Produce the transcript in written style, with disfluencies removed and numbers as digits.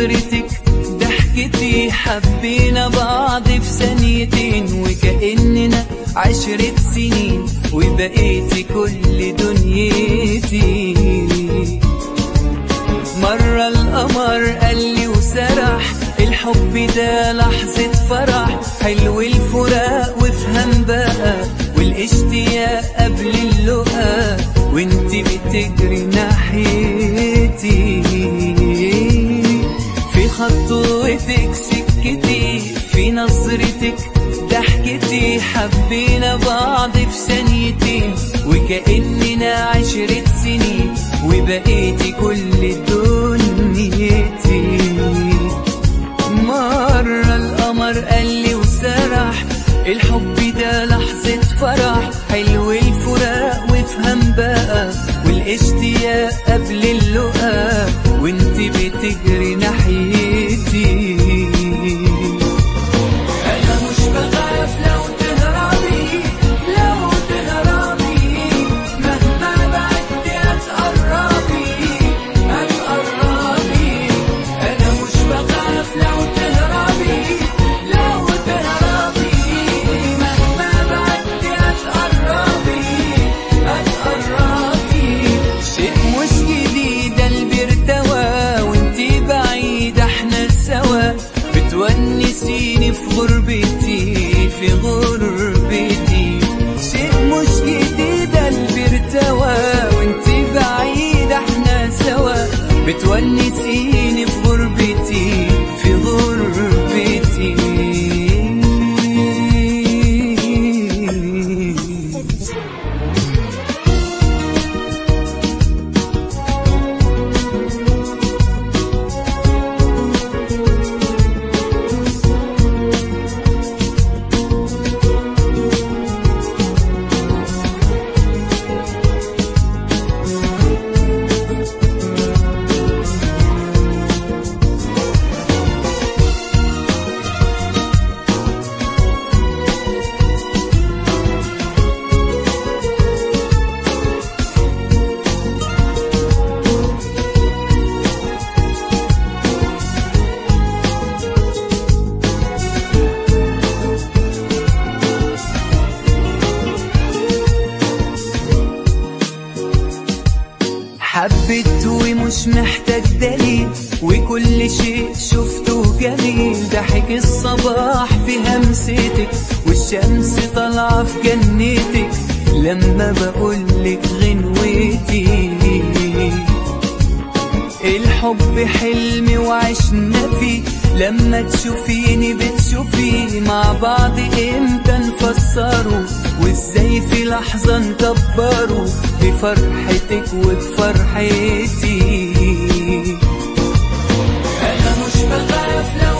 نظرتك ضحكتي حبينا بعض في ثانيتين، وكأننا 10 سنين وبقيتي كل دنيتي. مرة القمر قالي وسرح الحب ده لحظة فرح، حلو الفراق وافهم بقى والاشتياق قبل اللقا، وانتي بتجري ناحيتي. في خطوتك سكتي، في نظرتك ضحكتي حبينا بعض في ثانيتين، وكأننا 10 سنين وبقيتي كل دنيتي. مرة القمر قالي وسرح الحب ده لحظة فرح، حلو الفراق وافهم بقى والاشتياق قبل اللقا، وانتي بتجري ناحيتي. انا مش بخاف لو تهربي، لو تهربي مهما بعدتي هتقربي هتقربي. انا مش بخاف لو تهربي، لو تهربي مهما بعدتي هتقربي هتقربي. شيء مش جديد قلبي ارتوى وانتي بعيدة احنا سوا، بتونسيني في غربتي في غربتي. شيء مش جديد قلبي ارتوى وانتي بعيدة احنا سوا، بتونسيني في غربتي في غربتي. حبيت ومش محتاج دليل، وكل شيء شفته جميل. ضحك الصباح في همستك والشمس طالعة في جنتك لما بقولك غنوتي. الحب حلم وعشنا فيه، لما تشوفيني بتشوفيه. مع بعض امتى نفسره وازاي في لحظة نكبره، بفرحتك وبفرحتي. انا مش بخاف